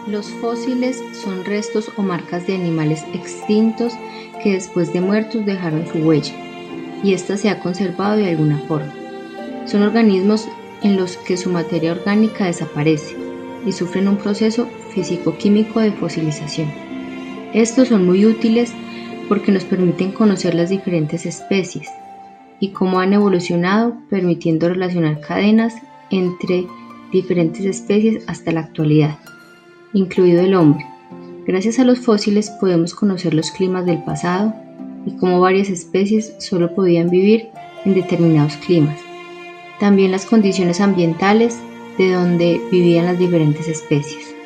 Los fósiles son restos o marcas de animales extintos que después de muertos dejaron su huella, y ésta se ha conservado de alguna forma. Son organismos en los que su materia orgánica desaparece y sufren un proceso físico-químico de fosilización. Estos son muy útiles porque nos permiten conocer las diferentes especies y cómo han evolucionado, permitiendo relacionar cadenas entre diferentes especies hasta la actualidad, incluido el hombre. Gracias a los fósiles podemos conocer los climas del pasado y cómo varias especies solo podían vivir en determinados climas. También las condiciones ambientales de donde vivían las diferentes especies.